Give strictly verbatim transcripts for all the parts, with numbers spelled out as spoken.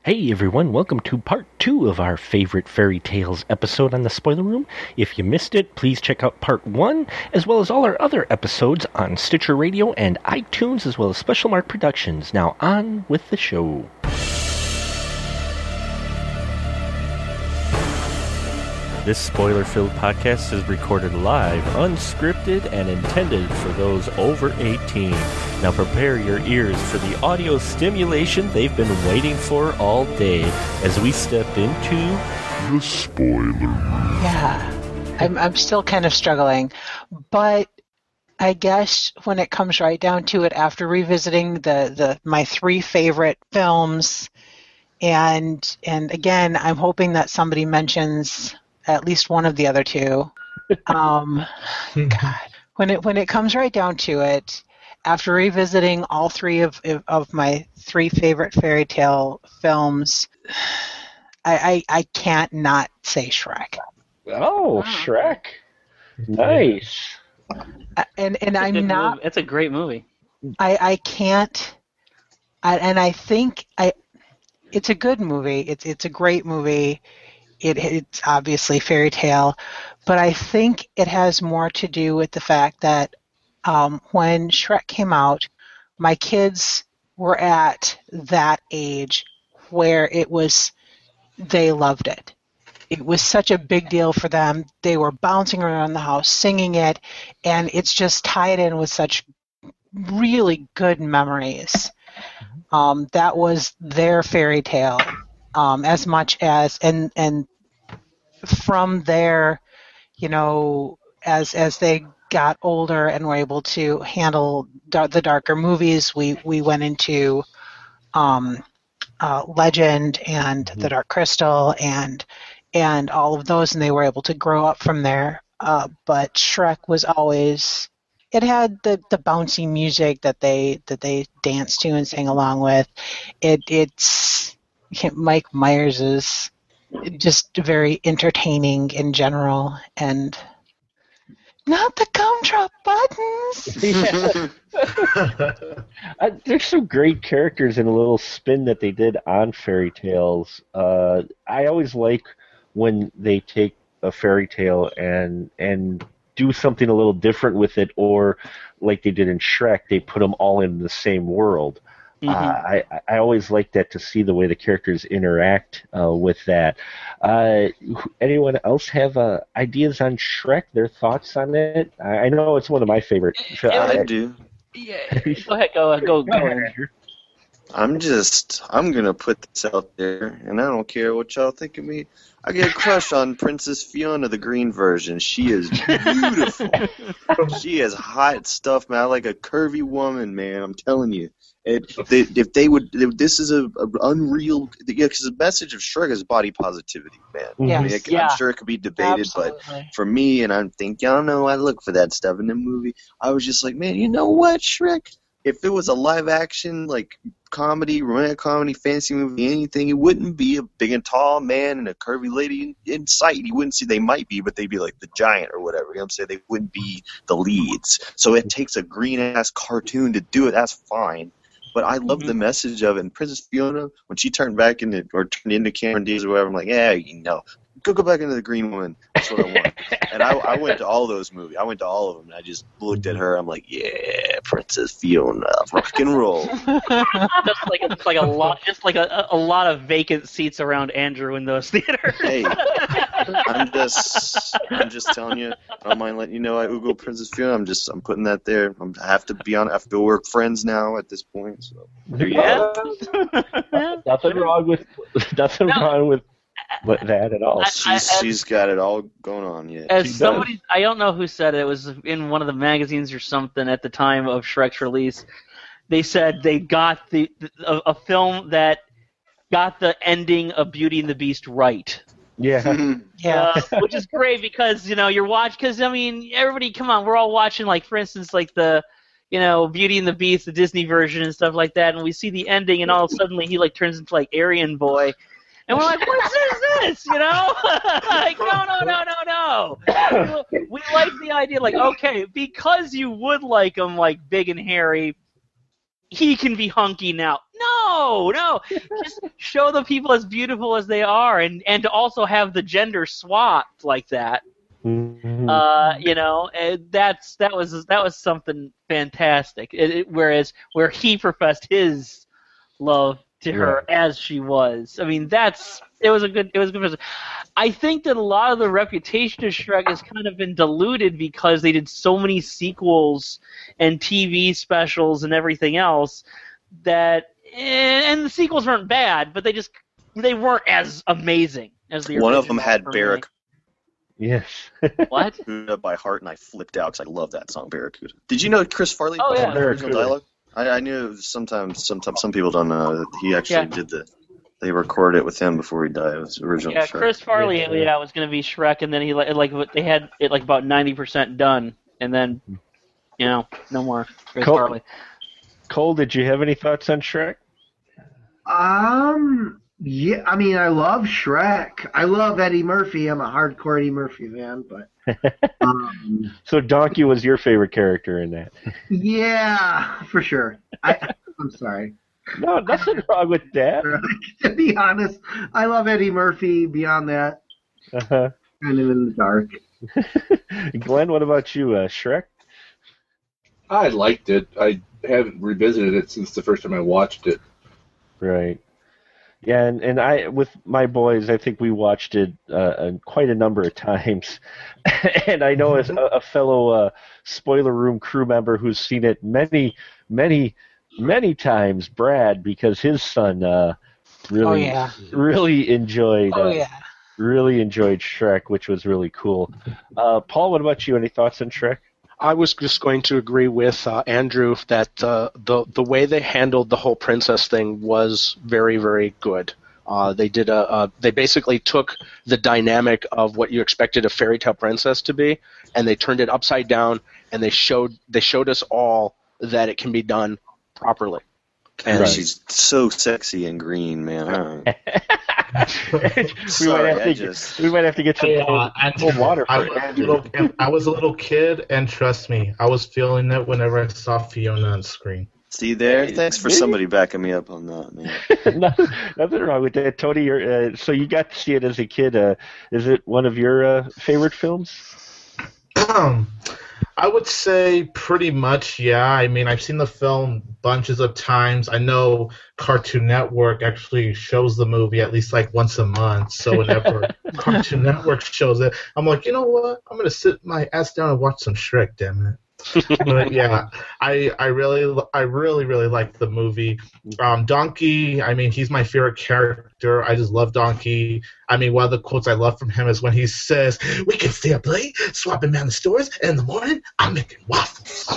Hey everyone, welcome to part two of our favorite fairy tales episode on the Spoiler Room. If you missed it, please check out part one, as well as all our other episodes on Stitcher Radio and iTunes, as well as Special Mark Productions. Now on with the show. This spoiler-filled podcast is recorded live, unscripted, and intended for those over eighteen. Now prepare your ears for the audio stimulation they've been waiting for all day as we step into the spoiler room. Yeah, I'm, I'm still kind of struggling, but I guess when it comes right down to it, after revisiting the, the my three favorite films, and and again, I'm hoping that somebody mentions at least one of the other two. Um, God, when it when it comes right down to it, after revisiting all three of of my three favorite fairy tale films, I I, I can't not say Shrek. Oh, wow. Shrek! Nice. Uh, and and I'm not. Movie. It's a great movie. I I can't. I, and I think I. It's a good movie. It's it's a great movie. It, it's obviously fairy tale, but I think it has more to do with the fact that um, when Shrek came out, my kids were at that age where it was, they loved it. It was such a big deal for them. They were bouncing around the house, singing it, and it's just tied in with such really good memories. Um, that was their fairy tale. Um, as much as and and from there, you know, as as they got older and were able to handle da- the darker movies, we we went into um, uh, Legend and mm-hmm. The Dark Crystal and and all of those, and they were able to grow up from there. Uh, but Shrek was always. It had the, the bouncy music that they that they danced to and sang along with. It it's. Mike Myers is just very entertaining in general, and not the gumdrop buttons. uh, there's some great characters and a little spin that they did on fairy tales. Uh, I always like when they take a fairy tale and and do something a little different with it, or like they did in Shrek, they put them all in the same world. Mm-hmm. Uh, I, I always like that, to see the way the characters interact uh, with that. Uh, anyone else have uh, ideas on Shrek, their thoughts on it? I, I know it's one of my favorite. I, I do. Yeah. Go ahead, go, go, go. go ahead. I'm just, I'm going to put this out there, and I don't care what y'all think of me. I get a crush on Princess Fiona, the green version. She is beautiful. She is hot stuff, man. I like a curvy woman, man. I'm telling you. It, they, if they would, if this is a, a unreal, yeah, because the message of Shrek is body positivity, man. Yes. I mean, it, yeah. I'm sure it could be debated, Absolutely. But for me, and I'm thinking, I don't know, I look for that stuff in the movie. I was just like, man, you know what, Shrek? If it was a live action, like, comedy, romantic comedy, fantasy movie, anything, it wouldn't be a big and tall man and a curvy lady in, in sight. You wouldn't see, they might be, but they'd be like the giant or whatever. You know what I'm saying? They wouldn't be the leads. So it takes a green-ass cartoon to do it. That's fine. But I love mm-hmm. the message of it. And Princess Fiona, when she turned back into, or turned into Cameron Diaz or whatever, I'm like, yeah, you know, go go back into the green one. That's what I want. And I, I went to all those movies. I went to all of them. And I just looked at her. I'm like, yeah, Princess Fiona, rock and roll. just like a, like a lot, just like a, a lot of vacant seats around Andrew in those theaters. Hey, I'm just, I'm just telling you. I don't mind letting you know I Google Princess Fiona. I'm just, I'm putting that there. I'm, I have to be on. I have to work friends now at this point. So there you yeah. go. Nothing wrong with, nothing no. wrong with. But that at all. I, she's I, she's got it all going on, yeah. As she somebody, does. I don't know who said it. It was in one of the magazines or something at the time of Shrek's release. They said they got the, the a, a film that got the ending of Beauty and the Beast right. Yeah, yeah, uh, which is great because you know you're watching. Because I mean, everybody, come on, we're all watching. Like for instance, like the. You know, Beauty and the Beast, the Disney version and stuff like that, and we see the ending, and all of a sudden he like turns into like Aryan boy. And we're like, what is this? You know? Like, no, no, no, no, no. We like the idea, like, okay, because you would like them, like, big and hairy, he can be hunky now. No, no. Just show the people as beautiful as they are, and, and to also have the gender swapped like that. Mm-hmm. Uh, you know, that's that was that was something fantastic. It, it, whereas where he professed his love to her Right. as she was. I mean, that's it was a good it was a good. I think that a lot of the reputation of Shrek has kind of been diluted because they did so many sequels and T V specials and everything else that, and the sequels weren't bad, but they just they weren't as amazing as the One original. of them had for me. Barracuda Yes. What? by heart, and I flipped out because I love that song, Barracuda. Did you know Chris Farley? Oh, yeah. performed the original Barracuda. dialogue? I, I knew sometimes, sometimes some people don't know that he actually Yeah. did the. They recorded it with him before he died. It was the original. Yeah, Shrek. Chris Farley, Yeah. yeah, was going to be Shrek, and then he like like they had it like about ninety percent done, and then you know no more Chris Cool. Farley. Cole, did you have any thoughts on Shrek? Um, yeah, I mean, I love Shrek. I love Eddie Murphy. I'm a hardcore Eddie Murphy fan, but um, So Donkey was your favorite character in that. yeah, for sure. I, I'm sorry. No, nothing wrong with that. To be honest, I love Eddie Murphy. Beyond that, Uh-huh. kind of in the dark. Glenn, what about you? Uh, Shrek? I liked it. I haven't revisited it since the first time I watched it. Right. Yeah, and, and I with my boys, I think we watched it uh, uh, quite a number of times. And I know as a, a fellow uh, Spoiler Room crew member who's seen it many, many, many times, Brad, because his son uh, really, Oh, yeah. really enjoyed, Oh uh, yeah. really enjoyed Shrek, which was really cool. Uh, Paul, what about you? Any thoughts on Shrek? I was just going to agree with uh, Andrew that uh, the the way they handled the whole princess thing was very, very good. Uh, they did a, a they basically took the dynamic of what you expected a fairy tale princess to be, and they turned it upside down, and they showed they showed us all that it can be done properly. And Right. she's so sexy and green, man. Huh? we Sorry, might have I to just- get, we might have to get some Hey, cold, uh, and cold water I for was, a Andrew. little, I was a little kid, and trust me, I was feeling it whenever I saw Fiona on screen. See there? Thanks for Really? somebody backing me up on that, man. nothing, nothing wrong with that, Tony. You're, uh, so you got to see it as a kid. Uh, is it one of your uh, favorite films? Um, I would say pretty much, yeah. I mean, I've seen the film bunches of times. I know Cartoon Network actually shows the movie at least like once a month. So whenever Cartoon Network shows it, I'm like, you know what? I'm gonna sit my ass down and watch some Shrek. Damn it. But yeah, I I really I really really like the movie. Um, Donkey, I mean, he's my favorite character. I just love Donkey. I mean, one of the quotes I love from him is when he says, "We can stay up late, swapping down the stores, and in the morning, I'm making waffles."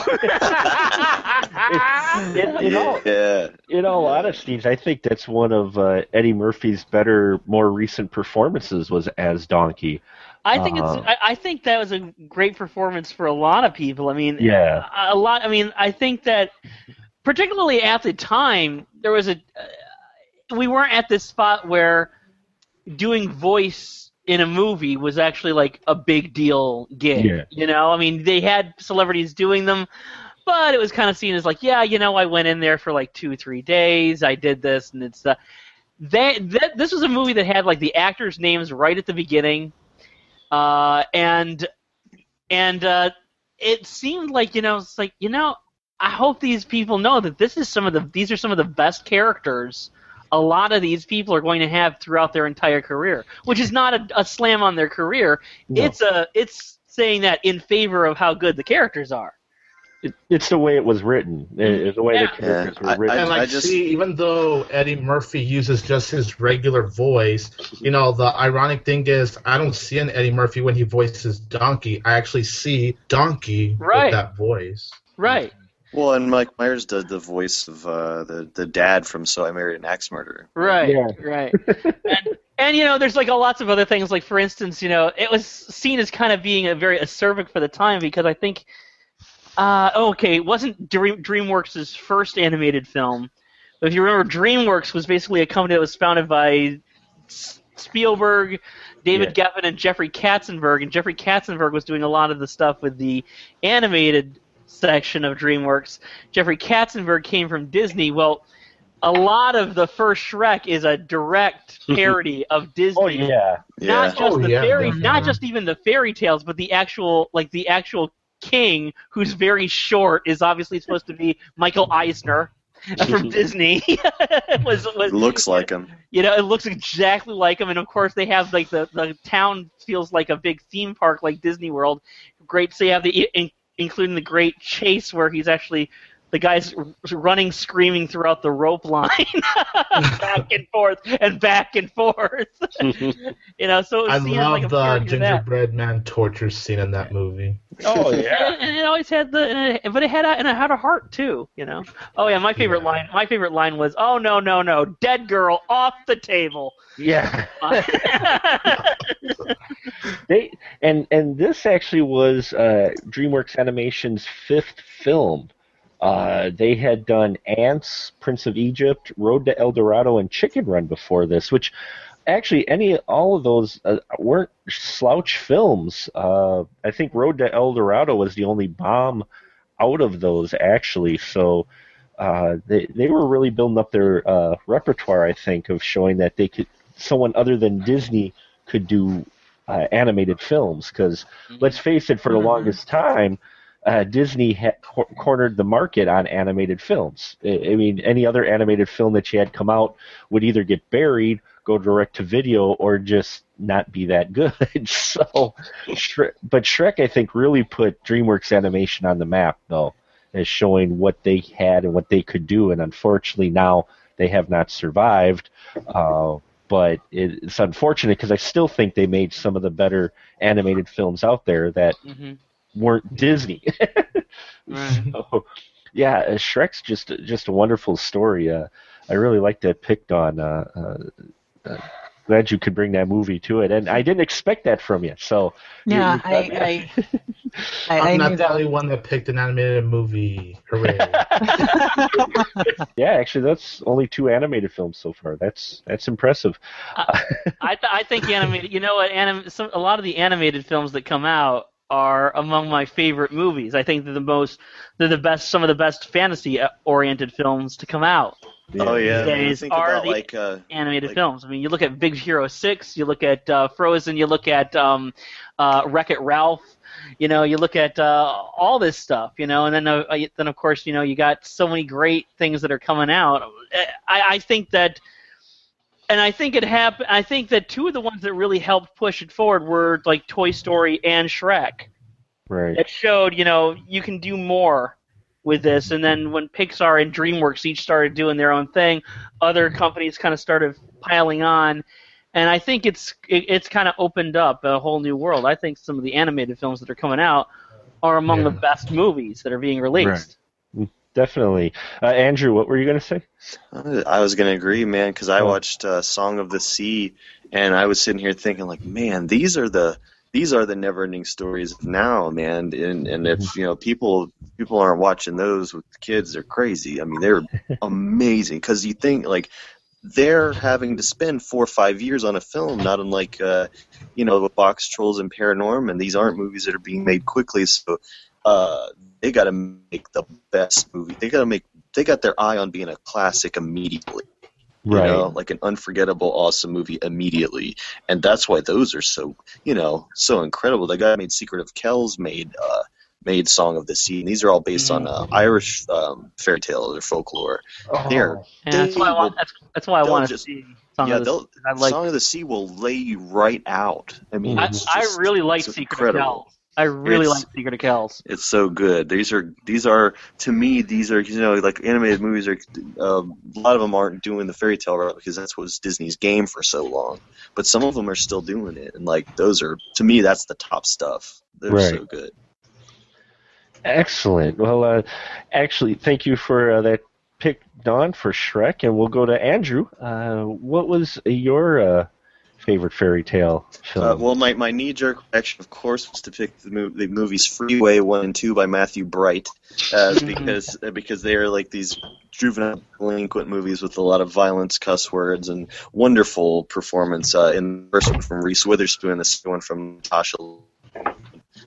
In, in all, Yeah. in all honesty, I think that's one of uh, Eddie Murphy's better, more recent performances was as Donkey. I think it's. Uh, I, I think that was a great performance for a lot of people. I mean, Yeah. a, a lot. I mean, I think that particularly at the time there was a. Uh, we weren't at this spot where doing voice in a movie was actually like a big deal gig. Yeah. You know, I mean, they had celebrities doing them, but it was kind of seen as like, yeah, you know, I went in there for like two, three days, I did this, and it's. Uh, they, that this was a movie that had like the actors' names right at the beginning. Uh, and and uh, it seemed like, you know, it's like, you know, I hope these people know that this is some of the these are some of the best characters a lot of these people are going to have throughout their entire career, which is not a, a slam on their career. No. It's a it's saying that in favor of how good the characters are. It, it's the way it was written. It's the way Yeah. the characters Yeah, were I- written. And like, I just- see, even though Eddie Murphy uses just his regular voice, you know, the ironic thing is, I don't see an Eddie Murphy when he voices Donkey. I actually see Donkey Right. with that voice. Right. Well, and Mike Myers does the voice of uh, the the dad from So I Married an Axe Murderer. Right, Yeah. right. and, and, you know, there's like a lots of other things. Like, for instance, you know, it was seen as kind of being a very acerbic for the time because I think, uh, okay, it wasn't Dream, DreamWorks' first animated film. But if you remember, DreamWorks was basically a company that was founded by S- Spielberg, David Geffen, and Jeffrey Katzenberg. And Jeffrey Katzenberg was doing a lot of the stuff with the animated section of DreamWorks. Jeffrey Katzenberg came from Disney. Well, a lot of the first Shrek is a direct parody of Disney. Oh yeah, Not Yeah. just Oh, the yeah, fairy, definitely. not just even the fairy tales, but the actual, like the actual king, who's very short, is obviously supposed to be Michael Eisner from Disney. was was Looks like him. You know, it looks exactly like him, and of course they have like the the town feels like a big theme park like Disney World. Great, so you have the in, including the great chase where he's actually. The guy's running, screaming throughout the rope line, back and forth and back and forth. you know, so it I seems love like a the parody of that. gingerbread man torture scene in that movie. oh yeah. And, and it always had the, and it, but it had a, and it had a heart too. You know. Oh yeah, my favorite Yeah. line. My favorite line was, "Oh no, no, no, dead girl off the table." Yeah. They and and this actually was uh, DreamWorks Animation's fifth film. Uh, they had done Ants, Prince of Egypt, Road to El Dorado, and Chicken Run before this, which actually any all of those uh, weren't slouch films. Uh, I think Road to El Dorado was the only bomb out of those actually. So uh, they they were really building up their uh, repertoire, I think, of showing that they could someone other than Disney could do uh, animated films. Because let's face it, for the longest time. Uh, Disney had cor- cornered the market on animated films. I, I mean, any other animated film that you had come out would either get buried, go direct to video, or just not be that good. so, Shrek, but Shrek, I think, really put DreamWorks Animation on the map, though, as showing what they had and what they could do. And unfortunately, now they have not survived. Uh, but it, it's unfortunate because I still think they made some of the better animated films out there that. Mm-hmm. weren't Disney. Right. So, yeah, uh, Shrek's just just a wonderful story. Uh, I really like that picked on. Uh, uh, uh, glad you could bring that movie to it, and I didn't expect that from you. So you- Yeah, you- I, I, I, I I'm knew not the that. only one that picked an animated movie. Hooray. yeah, actually, that's only two animated films so far. That's that's impressive. I th- I think animated. You know what? Anim- some, a lot of the animated films that come out are among my favorite movies. I think they're the most, they're the best, some of the best fantasy-oriented films to come out. Oh yeah. These days Think are about the like uh, animated like- films. I mean, you look at Big Hero Six, you look at uh, Frozen, you look at um, uh, Wreck-It Ralph. You know, you look at uh, all this stuff. You know, and then uh, then of course, you know, you got so many great things that are coming out. I, I think that. And I think it happened. I think that two of the ones that really helped push it forward were like Toy Story and Shrek. Right. It showed, you know, you can do more with this. And then when Pixar and DreamWorks each started doing their own thing, other companies kind of started piling on. And I think it's it, it's kind of opened up a whole new world. I think some of the animated films that are coming out are among Yeah. the best movies that are being released. Definitely. Uh, Andrew, what were you going to say? I was gonna agree, man, because I Oh. watched uh, Song of the Sea, and I was sitting here thinking, like, man, these are the these are the never-ending stories of now, man. And and if you know people people aren't watching those with kids, they're crazy. I mean, they're amazing because you think like they're having to spend four or five years on a film, not unlike uh, you know the Box Trolls and Paranorman. These aren't movies that are being made quickly, so. Uh, they got to make the best movie. They got to make. They got their eye on being a classic immediately. You Right. know, like an unforgettable, awesome movie immediately, and that's why those are so, you know, so incredible. The guy who made Secret of Kells made uh, made Song of the Sea, and these are all based on uh, Irish um, fairy tales or folklore. They're And that's why I want. That's, that's why I they'll want to just- see Song yeah, of the they'll, I like. Song of the Sea will lay you right out. I mean, I, it's I just- really like it's Secret incredible. of Kells. I really It's- like Secret of Kells. It's so good. These are these are to me these are you know like animated movies are uh, a lot of them aren't doing the fairy tale route because that's what was Disney's game for so long. But some of them are still doing it, and like those are to me that's the top stuff. They're Right. so good. Excellent. Well, uh, actually, thank you for uh, that pick, Don, for Shrek, and we'll go to Andrew. Uh, what was your uh, favorite fairy tale film? Uh, well, my, my knee jerk reaction, of course, was to pick the, mov- the movies Freeway one and two by Matthew Bright, uh, because uh, because they are like these juvenile delinquent movies with a lot of violence, cuss words, and wonderful performance. Uh, in the first one from Reese Witherspoon, the second one from Natasha.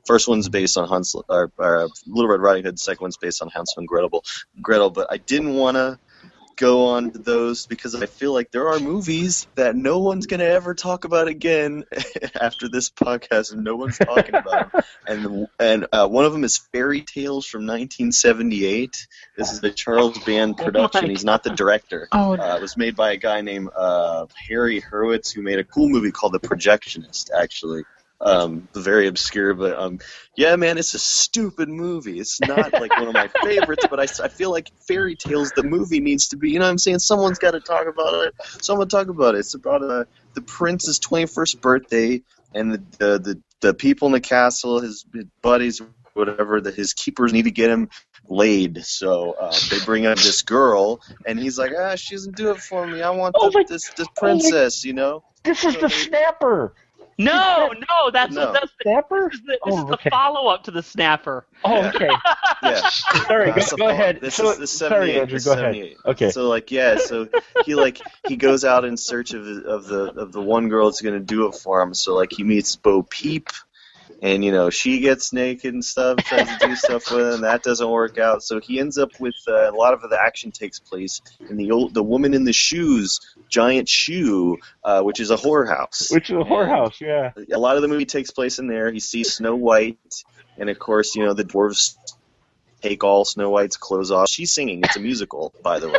First one's based on Hansel, or, or Little Red Riding Hood. Second one's based on Hansel and Gretel. Gretel, but I didn't want to go on to those because I feel like there are movies that no one's going to ever talk about again after this podcast, and no one's talking about them. And, and uh, one of them is Fairy Tales from nineteen seventy-eight. This is the Charles Band production. He's not the director. Oh, Uh, it was made by a guy named uh, Harry Hurwitz, who made a cool movie called The Projectionist, actually. Um, very obscure, but um, yeah, man, it's a stupid movie. It's not like one of my favorites, but I, I feel like Fairy Tales, the movie, needs to be. You know what I'm saying? Someone's got to talk about it. Someone talk about it. It's about uh, the prince's twenty-first birthday, and the, the the the people in the castle, his, his buddies, whatever, that his keepers need to get him laid. So uh, they bring up this girl, and he's like, ah, she doesn't do it for me. I want Oh the, my- this this princess, you know. This is the Snapper. No, no, that's No. that's the, Snapper? this is the, this Oh, is the okay. follow-up to the Snapper. Oh, okay. Yeah. Sorry, Uh, go, so go ahead. This So- is the sorry, seventy-eight. Andrew, the go ahead. seventy-eight. Okay. So like yeah, so he like he goes out in search of of the of the one girl that's gonna do it for him. So like he meets Bo Peep, and you know she gets naked and stuff, tries to do stuff with him. That doesn't work out. So he ends up with uh, a lot of the action takes place in the old the woman in the shoes, giant shoe, uh, which is a whorehouse. Which is a whorehouse, yeah. A lot of the movie takes place in there. He sees Snow White, and of course, you know, the dwarves take all Snow White's clothes off. She's singing. It's a musical, by the way.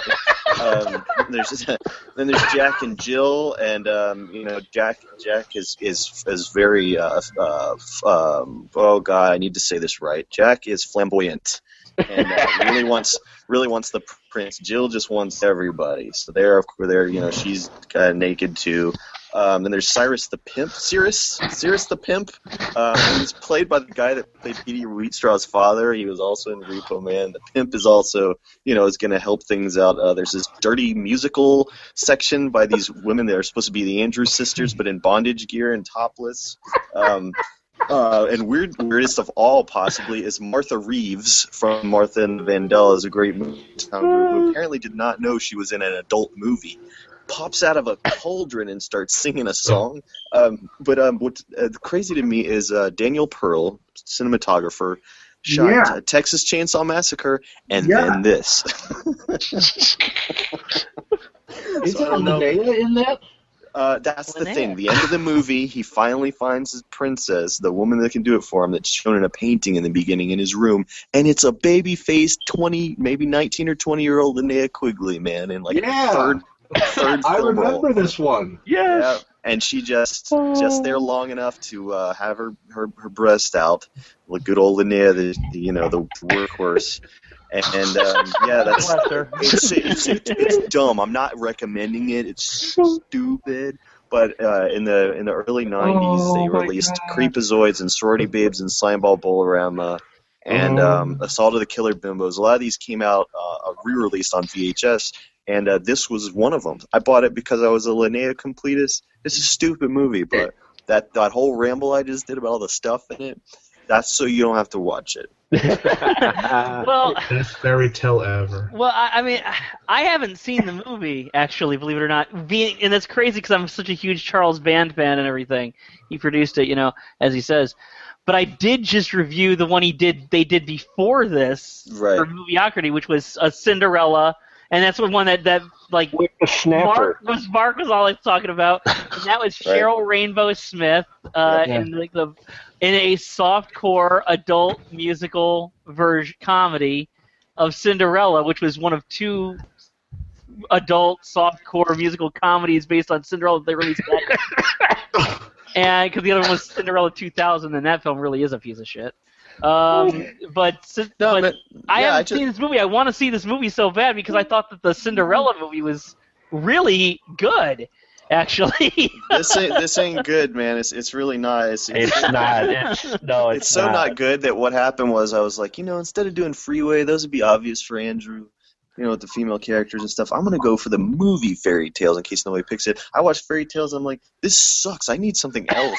Um, there's then there's Jack and Jill, and um, you know, Jack Jack is is is very uh, uh, um, oh god, I need to say this right. Jack is flamboyant, and uh, really wants really wants the prince. Jill just wants everybody. So they're they're you know she's uh, naked too. Um, and there's Cyrus the Pimp. Cyrus, Cyrus the Pimp. Uh, he's played by the guy that played Petey Wheatstraw's father. He was also in Repo Man. The Pimp is also, you know, is going to help things out. Uh, there's this dirty musical section by these women that are supposed to be the Andrews sisters, but in bondage gear and topless. Um, uh, and weird, weirdest of all, possibly, is Martha Reeves from Martha and Vandella. Is a great movie. Who apparently did not know she was in an adult movie. Pops out of a cauldron and starts singing a song. Um, but um, what's uh, crazy to me is uh, Daniel Pearl, cinematographer, shot Yeah. uh, Texas Chainsaw Massacre, and Yeah. then this. Is So I there don't know. Linnea in that? Uh, that's the Linnea. thing. The end of the movie, he finally finds his princess, the woman that can do it for him, that's shown in a painting in the beginning in his room, and it's a baby-faced twenty, maybe nineteen or twenty-year-old Linnea Quigley, man, in like Yeah. third, third I film role. remember this one. Yeah, Yes. and she just just there long enough to uh, have her, her, her breast out, like good old Linnea, the, the you know the workhorse, and um, yeah, that's Bless her. it's, it's, it's, it's dumb. I'm not recommending it. It's stupid. But uh, in the in the early nineties, Oh, they my released God. Creepazoids and Sorority Babes and Slimeball Bolorama and Oh. um, Assault of the Killer Bimbos. A lot of these came out uh, re-released on V H S. And uh, this was one of them. I bought it because I was a Linnea completist. It's a stupid movie, but that, that whole ramble I just did about all the stuff in it, that's so you don't have to watch it. Well, Best fairy tale ever. well, I, I mean, I haven't seen the movie actually, believe it or not. Being and that's crazy because I'm such a huge Charles Band fan and everything. He produced it, you know, as he says. But I did just review the one he did. They did before this Right. for Movieocracy, which was a Cinderella, and that's the one that that like With the Snapper. Mark was Mark was all I was talking about, and that was Right. Cheryl Rainbow Smith uh, Yeah. in like the in a softcore adult musical version comedy of Cinderella, which was one of two adult softcore musical comedies based on Cinderella that they released that. And because the other one was Cinderella two thousand, and that film really is a piece of shit. Um, but No, but but, I yeah, haven't I just, seen this movie. I want to see this movie so bad because I thought that the Cinderella movie was really good, actually. this ain't this ain't good, man. It's it's really not. It's, It's not. It's no. It's, It's so not. good that what happened was I was like, you know, instead of doing Freeway, those would be obvious for Andrew, you know, with the female characters and stuff. I'm going to go for the movie Fairy Tales in case nobody picks it. I watched Fairy Tales, I'm like, this sucks. I need something else.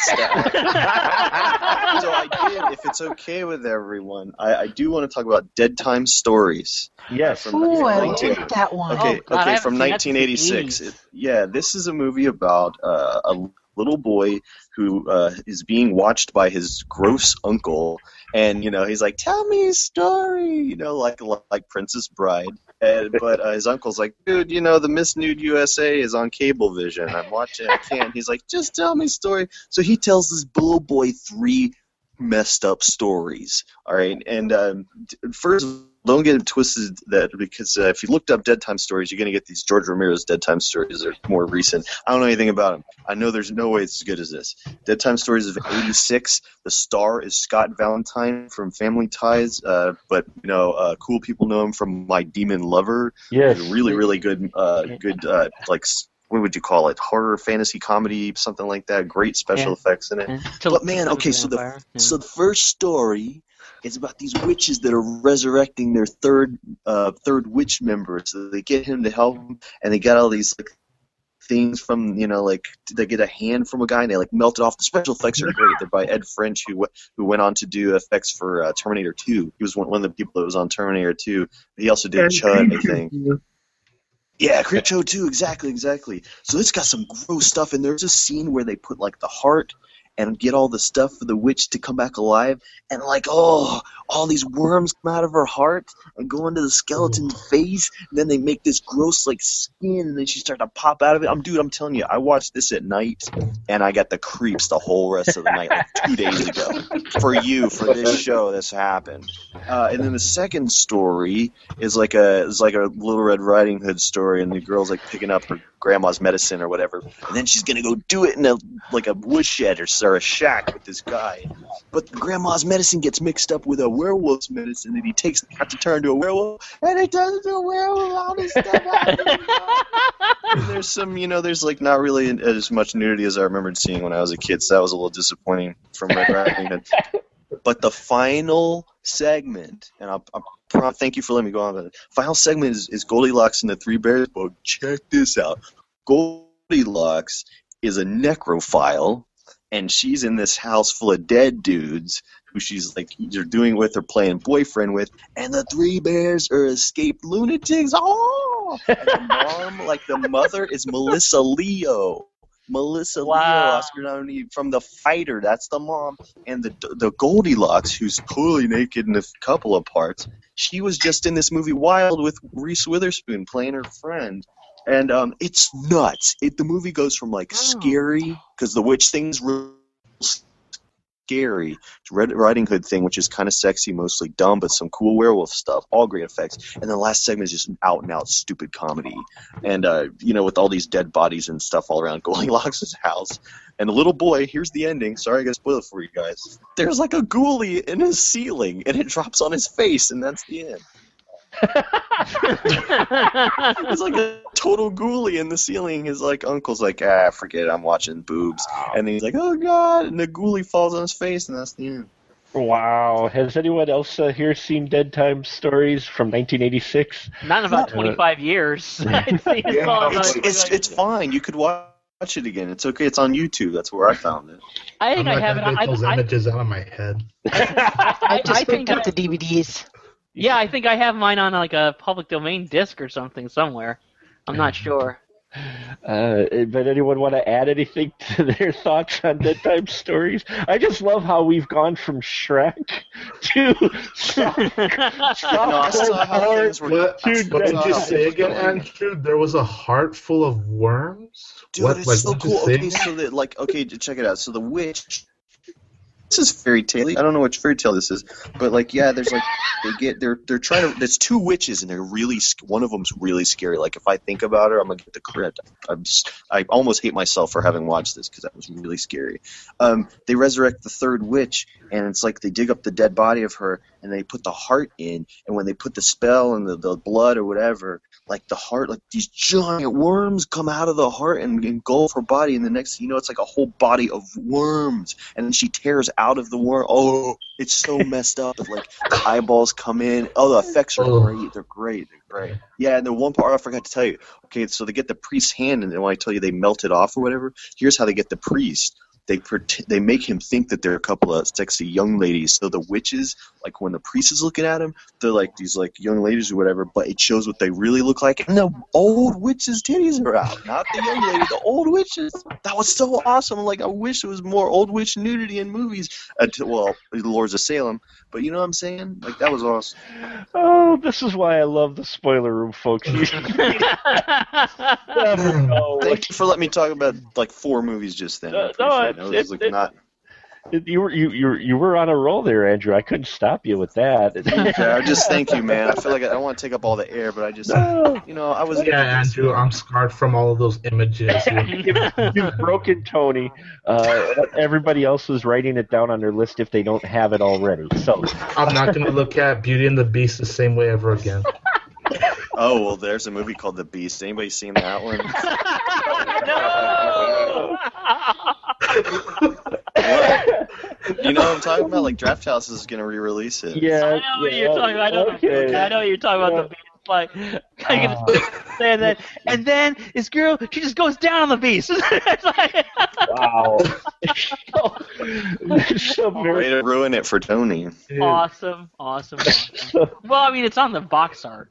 So I did, if it's okay with everyone, I, I do want to talk about Dead Time Stories. Yes. From Ooh, I nineteen like that one. Okay, Oh, God, I okay, haven't from seen that since the nineteen eighty-six. eighties. It- yeah, this is a movie about uh, a little boy who uh, is being watched by his gross uncle, and you know he's like, "Tell me a story," you know, like like Princess Bride. And, but uh, his uncle's like, "Dude, you know the Miss Nude U S A is on Cablevision. I'm watching. I can't." He's like, "Just tell me a story." So he tells this little boy three messed up stories. All right, and um, first. Don't get it twisted that because uh, if you looked up Dead Time Stories, you're going to get these George Romero's Dead Time Stories. They're more recent. I don't know anything about them. I know there's no way it's as good as this. Dead Time Stories is eighty-six. The star is Scott Valentine from Family Ties, uh, but you know, uh, cool people know him from My Demon Lover. Yes. Really, really good, uh, good uh, like what would you call it? Horror, fantasy, comedy, something like that. Great special Yeah. effects in it. Yeah. But man, okay, so the Vampire. Yeah. so the first story. It's about these witches that are resurrecting their third uh, third witch member. So they get him to help them, and they got all these like, things from, you know, like they get a hand from a guy, and they like melt it off. The special effects are great. They're by Ed French, who who went on to do effects for uh, Terminator two. He was one, one of the people that was on Terminator two. He also did And Chud, I Creature think. two. Yeah, Creepshow too, exactly, exactly. So it's got some gross stuff, and there's a scene where they put like the heart and get all the stuff for the witch to come back alive, and like, oh, all these worms come out of her heart and go into the skeleton's face, and then they make this gross like skin, and then she starts to pop out of it. I'm dude, I'm telling you, I watched this at night, and I got the creeps the whole rest of the night, like two days ago. For you, for this show, this happened. Uh, and then the second story is like a is like a Little Red Riding Hood story, and the girl's like picking up her grandma's medicine or whatever, and then she's gonna go do it in a like a woodshed or, or a shack with this guy. But the grandma's medicine gets mixed up with a werewolf's medicine, and he takes the cat to turn into a werewolf, and it turns into a werewolf. All this stuff happens. And there's some, you know, there's like not really as much nudity as I remembered seeing when I was a kid, so that was a little disappointing from Red Riding Hood. But the final segment, and I'll, I'll pro- thank you for letting me go on about it. Final segment is, is Goldilocks and the Three Bears. Well, check this out. Goldilocks is a necrophile, and she's in this house full of dead dudes who she's like either doing with or playing boyfriend with, and the Three Bears are escaped lunatics. Oh! And the mom, like the mother, is Melissa Leo. Melissa Wow. Leo, Oscar nominee from The Fighter. That's the mom. And the the Goldilocks, who's totally naked in a couple of parts, she was just in this movie Wild with Reese Witherspoon playing her friend. And um, it's nuts. It the movie goes from like Oh. scary because the witch thing's real scary, to Red Riding Hood thing, which is kind of sexy, mostly dumb, but some cool werewolf stuff, all great effects. And then the last segment is just an out and out stupid comedy, and uh, you know, with all these dead bodies and stuff all around Goldilocks' house. And the little boy, here's the ending. Sorry, I gotta spoil it for you guys. There's like a ghoulie in his ceiling, and it drops on his face, and that's the end. It's like a total ghoulie in the ceiling. His like uncle's like, ah, forget it, I'm watching boobs. And he's like, oh god, and the ghoulie falls on his face, and that's the end. Wow. Has anyone else uh, here seen Dead Time Stories from nineteen eighty-six? Not in about Uh, twenty-five years. I'd say it's Yeah, all about It's like- it's it's fine. You could watch it again. It's okay. It's on YouTube. That's where I found it. I I'm think I not have it. gonna I, get those I, images out of my head. I, I just I picked think up I- the D V Ds. Yeah, I think I have mine on like a public domain disc or something somewhere. I'm not sure. Uh, but anyone want to add anything to their thoughts on Dead Time Stories? I just love how we've gone from Shrek to soft, No, I saw how core things were. What, Dude, what did that's you how say it's again, going. Andrew? There was a heart full of worms? Dude, what, it's like, so what'd you cool. say Okay, again? so that like, okay, check it out. So the witch. This is fairy tale. I don't know which fairy tale this is, but like, yeah, there's like they get they're they're trying to. There's two witches, and they're really sc- one of them's really scary. Like if I think about her, I'm gonna get the credit. I'm just I almost hate myself for having watched this because that was really scary. Um, they resurrect the third witch, and it's like they dig up the dead body of her, and they put the heart in, and when they put the spell and the, the blood or whatever, like the heart, like these giant worms come out of the heart and engulf her body, and the next thing you know, it's like a whole body of worms, and then she tears out of the worm. Oh, it's so messed up. It's like the eyeballs come in. Oh, the effects are Oh. great. They're great. They're great. Yeah, and the one part I forgot to tell you. Okay, so they get the priest's hand, and when I tell you they melt it off or whatever, here's how they get the priest. they pret- they make him think that they're a couple of sexy young ladies. So the witches, like when the priest is looking at him, they're like these like young ladies or whatever, but it shows what they really look like. And the old witches' titties are out, not the young lady, the old witches. That was so awesome. Like, I wish there was more old witch nudity in movies. Until, well, The Lords of Salem. But you know what I'm saying? Like, that was awesome. Oh, this is why I love the spoiler room, folks. You never know. Thank you for letting me talk about like four movies just then. No, I no, appreciate it- it. I was it- like, it- not. You were you you you were on a roll there, Andrew. I couldn't stop you with that. Yeah, I just thank you, man. I feel like I don't want to take up all the air, but I just, No. you know, I was. Yeah, Andrew, I'm scarred from all of those images. You've, you've broken Tony. Uh, everybody else was writing it down on their list if they don't have it already. So I'm not going to look at Beauty and the Beast the same way ever again. Oh well, there's a movie called The Beast. Anybody seen that one? You know what I'm talking about? Like Draft House is gonna re-release it. yeah, I know what yeah, you're talking about. I know, okay. I know what you're talking about. Yeah. The beast. Like, I Uh. can say that. And then this girl, she just goes down on the beast. It's like, Wow. so Way very, to ruin it for Tony. awesome, awesome, awesome. so Well, I mean, it's on the box art.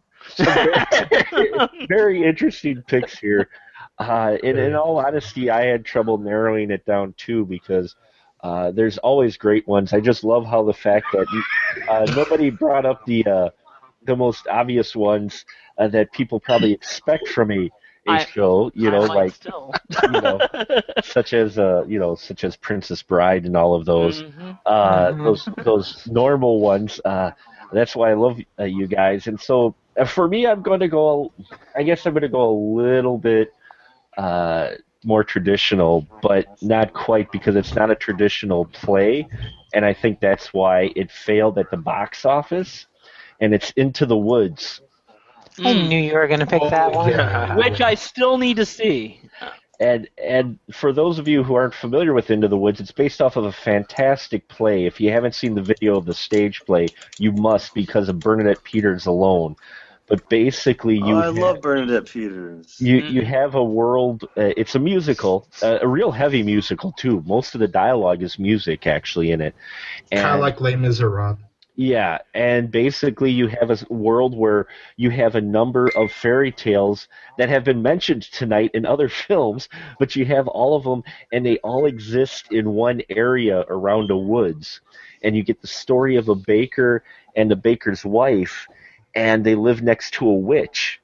very, very interesting picks here. Uh, and in all honesty, I had trouble narrowing it down too because uh, there's always great ones. I just love how the fact that uh, nobody brought up the uh, the most obvious ones uh, that people probably expect from a, a I- show. You know, I might like still. you know, such as uh, you know, such as Princess Bride and all of those. Mhm. Uh, Mhm. those those normal ones. Uh, that's why I love uh, you guys. And so uh, for me, I'm going to go. I guess I'm going to go a little bit uh, more traditional, but not quite because it's not a traditional play, and I think that's why it failed at the box office. And it's Into the Woods. I knew you were going to pick that one. Yeah. Which I still need to see. And and for those of you who aren't familiar with Into the Woods, it's based off of a fantastic play. If you haven't seen the video of the stage play, you must because of Bernadette Peters alone. But basically, you Oh, I have, love Bernadette Peters. you you have a world. Uh, it's a musical, uh, a real heavy musical too. Most of the dialogue is music actually in it. Kind of And- like Les Miserables. Yeah, and basically you have a s- world where you have a number of fairy tales that have been mentioned tonight in other films, but you have all of them, and they all exist in one area around a woods. And you get the story of a baker and the baker's wife, and they live next to a witch.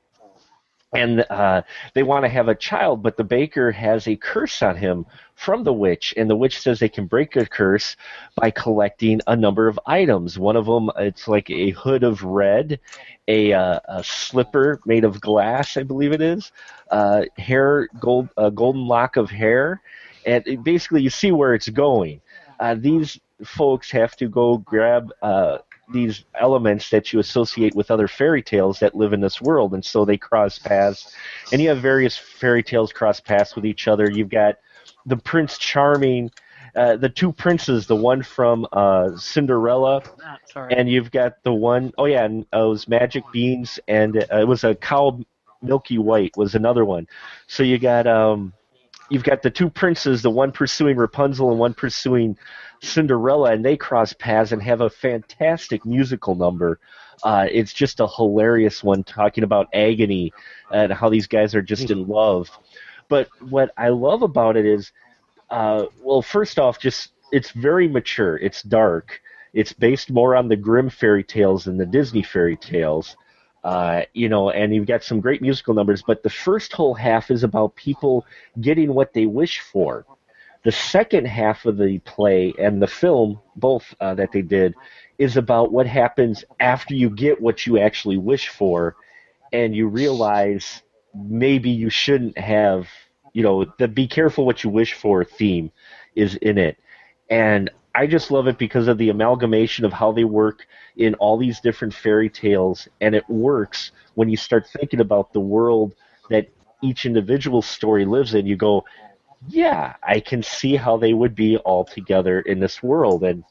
And uh, they want to have a child, but the baker has a curse on him from the witch, and the witch says they can break a curse by collecting a number of items. One of them, it's like a hood of red, a, uh, a slipper made of glass, I believe it is, uh, hair, gold, a golden lock of hair, and it, basically you see where it's going. Uh, these folks have to go grab uh, these elements that you associate with other fairy tales that live in this world, and so they cross paths. And you have various fairy tales cross paths with each other. You've got the Prince Charming, uh, the two princes, the one from uh, Cinderella, Ah, sorry. and you've got the one, oh yeah, and uh, it was Magic Beans, and uh, it was a cow Milky White was another one. So you got um, you've got the two princes, the one pursuing Rapunzel and one pursuing Cinderella, and they cross paths and have a fantastic musical number. Uh, it's just a hilarious one talking about agony and how these guys are just in love. But what I love about it is, uh, well, first off, just it's very mature. It's dark. It's based more on the Grimm fairy tales than the Disney fairy tales. Uh, you know, and you've got some great musical numbers, but the first whole half is about people getting what they wish for. The second half of the play and the film, both uh, that they did, is about what happens after you get what you actually wish for, and you realize maybe you shouldn't have, you know, the be careful what you wish for theme is in it. And I just love it because of the amalgamation of how they work in all these different fairy tales, and it works when you start thinking about the world that each individual story lives in. You go, yeah, I can see how they would be all together in this world. And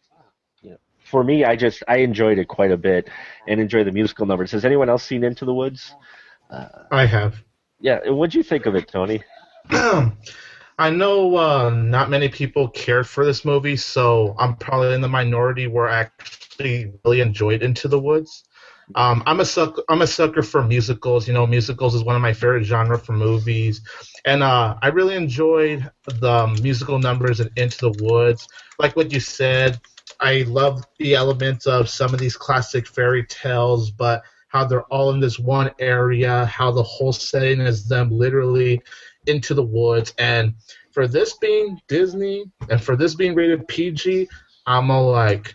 you know, for me, I just I enjoyed it quite a bit and enjoy the musical numbers. Has anyone else seen Into the Woods? I have. Yeah, what'd you think of it, Tony? I know uh, not many people cared for this movie, so I'm probably in the minority where I actually really enjoyed Into the Woods. Um, I'm a sucker. I'm a sucker for musicals. You know, musicals is one of my favorite genre for movies, and uh, I really enjoyed the musical numbers in Into the Woods. Like what you said, I love the elements of some of these classic fairy tales, but how they're all in this one area, how the whole setting is them literally into the woods. And for this being Disney and for this being rated P G, I'm all like,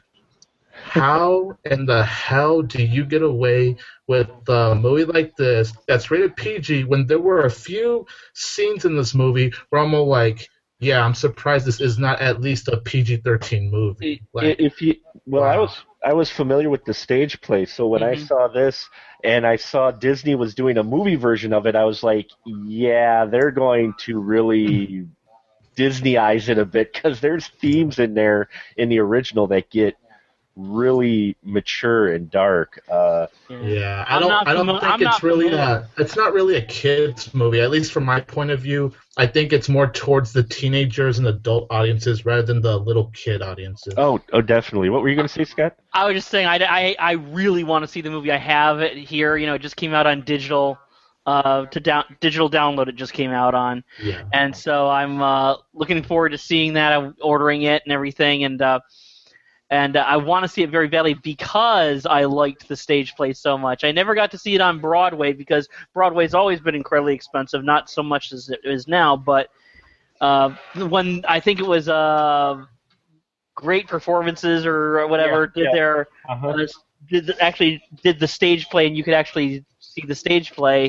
how in the hell do you get away with a movie like this that's rated P G when there were a few scenes in this movie where I'm all like, yeah, I'm surprised this is not at least a P G thirteen movie. Like, if you well, wow. I was I was familiar with the stage play, so when Mm-hmm. I saw this and I saw Disney was doing a movie version of it, I was like, yeah, they're going to really Disneyize it a bit because there's themes in there in the original that get really mature and dark. Uh, Yeah, I I'm don't. not I don't fami- think I'm it's not really familiar. a. It's not really a kids movie, at least from my point of view. I think it's more towards the teenagers and adult audiences rather than the little kid audiences. oh, oh, definitely. What were you going to say, Scott? I was just saying, I, I, I really want to see the movie. I have it here. You know, it just came out on digital. Uh, to down digital download, it just came out on, Yeah. and so I'm uh, looking forward to seeing that. I'm ordering it and everything, and uh, and uh, I want to see it very badly because I liked the stage play so much. I never got to see it on Broadway because Broadway's always been incredibly expensive, not so much as it is now, but uh, when I think it was uh, Great Performances or whatever Yeah, did yeah. their Uh-huh. uh, did the, actually did the stage play, and you could actually see the stage play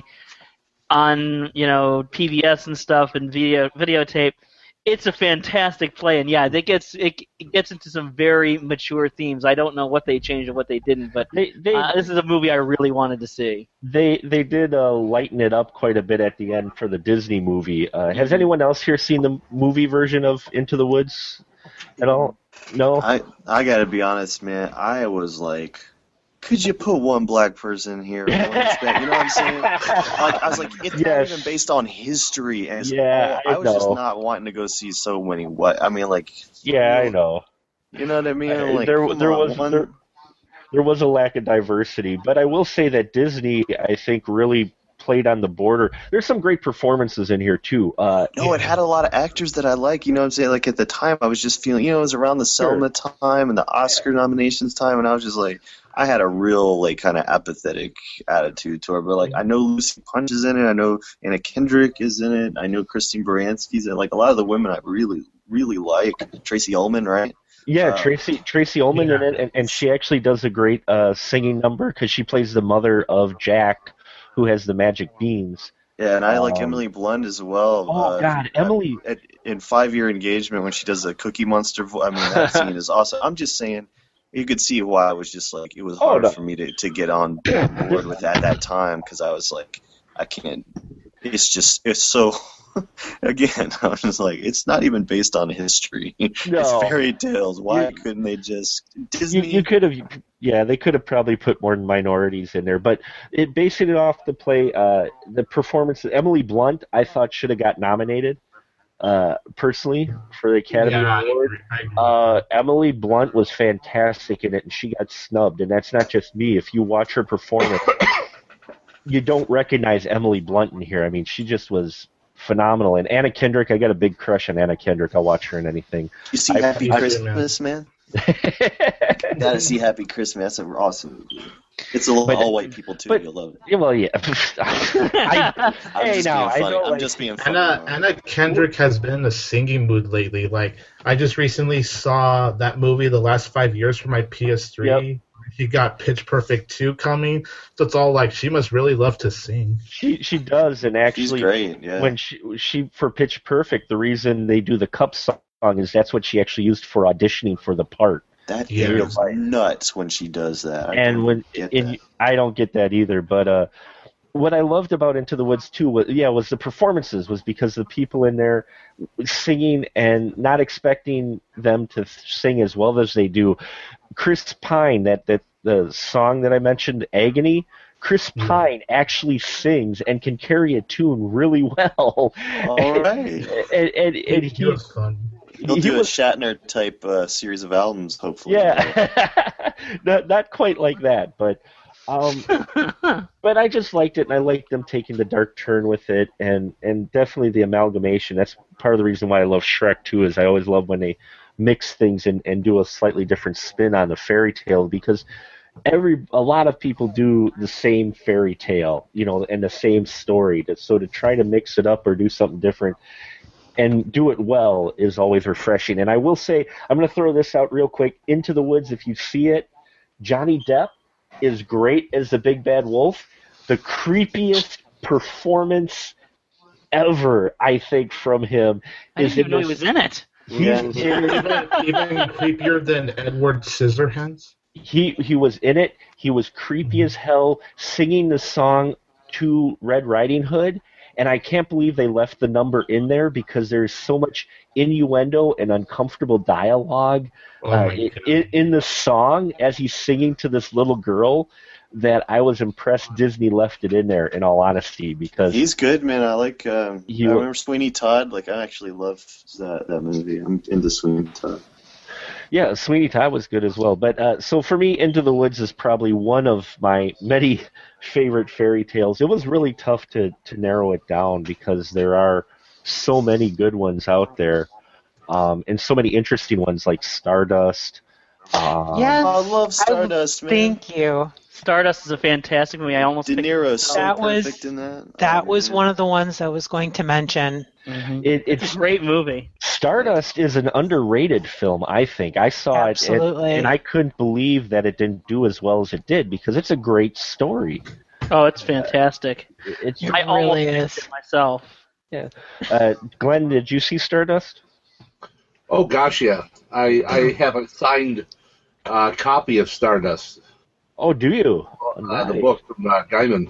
on, you know, P B S and stuff and video videotape. It's a fantastic play, and yeah, it gets it, it gets into some very mature themes. I don't know what they changed and what they didn't, but They they uh, this is a movie I really wanted to see. they they did uh, lighten it up quite a bit at the end for the Disney movie. Uh, has anyone else here seen the movie version of Into the Woods at all? No. I I gotta be honest, man. I was like, could you put one black person here? One Hispanic? You know what I'm saying? Like, I was like, it's Yes. not even based on history. And it's, Yeah, oh, I I was just know. not wanting to go see so many. What I mean, like, Yeah, I know. you know what I mean? Uh, Like, there come there on, was one- there, there was a lack of diversity, but I will say that Disney, I think, really played on the border. There's some great performances in here too. Uh, No, it had a lot of actors that I like. You know what I'm saying? Like, at the time, I was just feeling, you know, it was around the Selma time and the Oscar nominations time, and I was just like, I had a real, like, kind of apathetic attitude to her. But, like, I know Lucy Punch is in it. I know Anna Kendrick is in it. I know Christine Baranski's in it. Like, a lot of the women I really, really like. Tracy Ullman, right? yeah, Uh, Tracy Tracy Ullman in yeah. it, and, and she actually does a great uh, singing number because she plays the mother of Jack, who has the magic beans. Yeah, and I like Um, Emily Blunt as well. Oh uh, God, Emily! At, in Five Year Engagement, when she does the Cookie Monster voice, I mean, that scene is awesome. I'm just saying, you could see why I was just like, it was Oh, hard no. for me to, to get on board with that at that time because I was like, I can't. It's just, it's so. Again, I was just like, it's not even based on history. It's No. fairy tales. Why You- couldn't they just You, Disney? you could have, yeah, they could have probably put more minorities in there, but it basing it off the play, uh, the performance. Emily Blunt, I thought should have got nominated, uh, personally, for the Academy Yeah, I Award. agree, I agree. Uh, Emily Blunt was fantastic in it, and she got snubbed. And that's not just me. If you watch her performance, you don't recognize Emily Blunt in here. I mean, she just was phenomenal. And Anna Kendrick, I got a big crush on Anna Kendrick. I'll watch her in anything. You see I- Happy I- Christmas, man? Gotta see Happy Christmas. That's an awesome movie. It's a But- all white people too. but- You'll love it. Yeah, well, yeah. I, I'm hey, just now being I funny. don't I'm like. just being funny. Anna, man. Anna Kendrick has been in a singing mood lately. Like, I just recently saw that movie, The Last Five Years, for my P S three. Yep. She got Pitch Perfect two coming. So it's all like, she must really love to sing. She she does, and She's actually, great. Yeah. when she she for Pitch Perfect, the reason they do the Cup song is that's what she actually used for auditioning for the part. That Yeah. thing goes nuts when she does that. I and don't when get and that. I don't get that either. But uh, what I loved about Into the Woods too was yeah was the performances was because the people in there singing and not expecting them to sing as well as they do. Chris Pine, that that the song that I mentioned, Agony. Chris Yeah. Pine actually sings and can carry a tune really well. All right. And, and, and He, he, was fun. He'll he do was, a Shatner type uh, series of albums, hopefully. yeah, not, not quite like that, but um, but I just liked it, and I liked them taking the dark turn with it, and, and definitely the amalgamation. That's part of the reason why I love Shrek too. Is I always love when they mix things and, and do a slightly different spin on the fairy tale, because every a lot of people do the same fairy tale, you know, and the same story. So to try to mix it up or do something different and do it well is always refreshing. And I will say, I'm going to throw this out real quick. Into the Woods, if you see it, Johnny Depp is great as the big bad wolf. The creepiest performance ever, I think, from him I is didn't even in know he this- was in it. He's Yeah. in- even, even creepier than Edward Scissorhands. he he was in it. He was creepy as hell, singing the song to Red Riding Hood, and I can't believe they left the number in there because there's so much innuendo and uncomfortable dialogue Oh uh, my in, god. in the song as he's singing to this little girl that I was impressed Disney left it in there, in all honesty, because He's good, man. I like. Um, He I wa- remember Sweeney Todd. Like, I actually love that that movie. I'm into Sweeney Todd. yeah, Sweeney Todd was good as well. But uh, so for me, Into the Woods is probably one of my many favorite fairy tales. It was really tough to, to narrow it down because there are so many good ones out there, um, and so many interesting ones like Stardust. Um, Yes. Oh, I love Stardust, man. Thank you. Stardust is a fantastic movie. I almost De picked Niro's so That was- perfect in that. That Oh, was man. one of the ones I was going to mention. Mhm. It, It's it's a great movie. Stardust is an underrated film, I think. I saw it, Absolutely. and, and I couldn't believe that it didn't do as well as it did because it's a great story. Oh, it's fantastic. It's It I almost really picked is. it myself. uh, Glenn, did you see Stardust? Oh gosh, yeah. I I have a signed uh, copy of Stardust, Oh, do you? uh, the book from uh, Gaiman.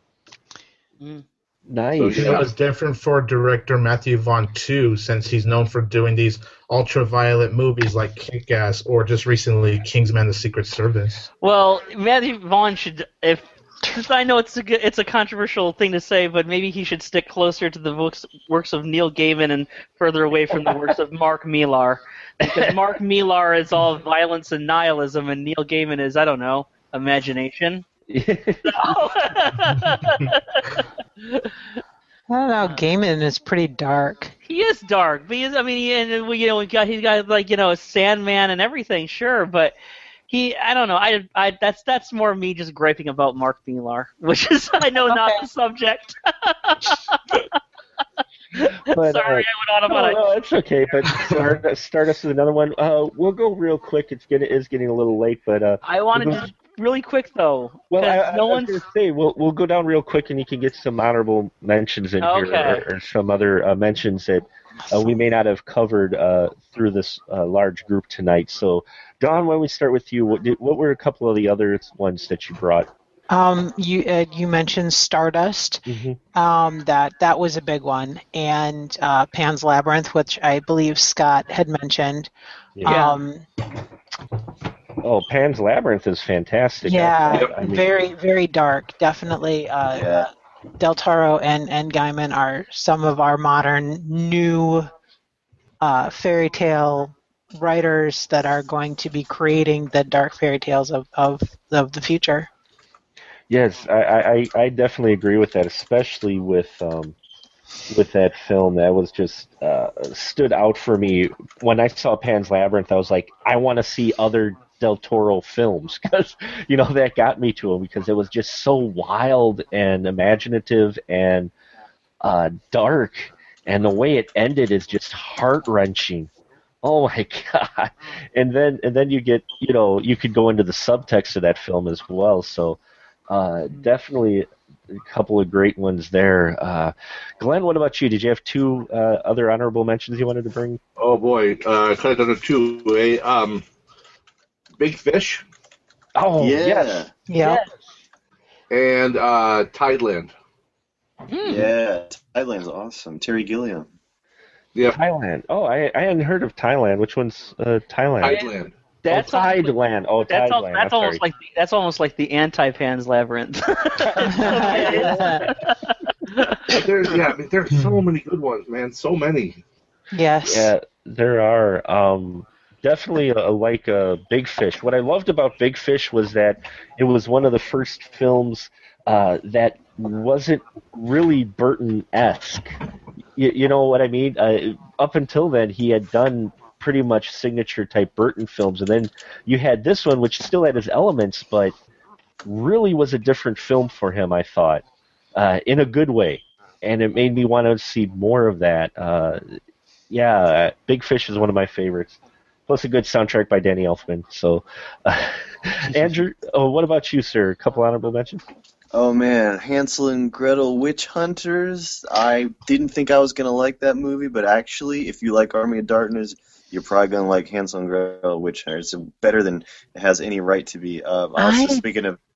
Nice. So, It yeah. was different for director Matthew Vaughn too, since he's known for doing these ultraviolet movies like Kick-Ass or just recently Kingsman: The Secret Service. Well, Matthew Vaughn should, if since I know it's a good- it's a controversial thing to say, but maybe he should stick closer to the books, works of Neil Gaiman and further away from the works of Mark Millar, because Mark Millar is all violence and nihilism, and Neil Gaiman is, I don't know, imagination. I don't know. Gaiman is pretty dark. He is dark, but he is, I mean, he, and we, you know, we got he's got like you know a Sandman and everything, sure, but he, I don't know, I, I that's that's more me just griping about Mark Millar, which is I know not the subject. But, Sorry, uh, I went on no, about it. no, it's okay. But Stardust, Stardust is another one. Uh, we'll go real quick. It's getting it is getting a little late, but uh, I wanted we'll go- to really quick though, well, 'cause I, I no was one's. going to say we'll we'll go down real quick, and you can get some honorable mentions in here, Okay. or, or some other uh, mentions that uh, we may not have covered uh, through this uh, large group tonight. So, Don, why don't we start with you? What did, what were a couple of the other ones that you brought? Um, you uh, you mentioned Stardust. Mm-hmm. Um, that that was a big one, and uh, Pan's Labyrinth, which I believe Scott had mentioned. Yeah. Um, Oh, Pan's Labyrinth is fantastic. yeah, I mean, very very dark. Definitely. Uh, Yeah. Del Toro and and Gaiman are some of our modern new uh, fairy tale writers that are going to be creating the dark fairy tales of of, of the future. Yes, I, I, I definitely agree with that, especially with um, with that film. That was just uh, stood out for me. When I saw Pan's Labyrinth, I was like, I want to see other Del Toro films, because you know that got me to him, because it was just so wild and imaginative and uh, dark, and the way it ended is just heart wrenching. Oh my god! And then and then you get, you know, you could go into the subtext of that film as well. So. Uh, definitely a couple of great ones there. Uh, Glenn, what about you? Did you have two uh, other honorable mentions you wanted to bring? Oh boy, uh, could have done it two. A um, Big Fish Oh, yeah. yes. Yeah. and uh, Tideland. Yeah. Thailand's awesome. Terry Gilliam. Yeah, Thailand. Oh, I, I hadn't heard of Thailand. Which one's uh, Thailand? Tideland. That's oh, almost, Tideland. Oh, that's, al- Tideland. that's I'm almost sorry. like the, that's almost like the anti-Pan's Labyrinth. There's, yeah, I mean, there's so many good ones, man. So many. Yes. Yeah, there are. Um, definitely a, like a Big Fish. What I loved about Big Fish was that it was one of the first films uh, that wasn't really Burton-esque. You, you know what I mean? Uh, up until then, he had done pretty much signature-type Burton films, and then you had this one, which still had his elements, but really was a different film for him, I thought, uh, in a good way. And it made me want to see more of that. Uh, yeah, Big Fish is one of my favorites. Plus a good soundtrack by Danny Elfman. So, uh, Andrew, oh, what about you, sir? A couple honorable mentions? Oh man, Hansel and Gretel Witch Hunters. I didn't think I was going to like that movie, but actually, if you like Army of Darkness, you're probably going to like Hansel and Gretel Witch Hunters. It's better than it has any right to be. Uh, also, I- speaking of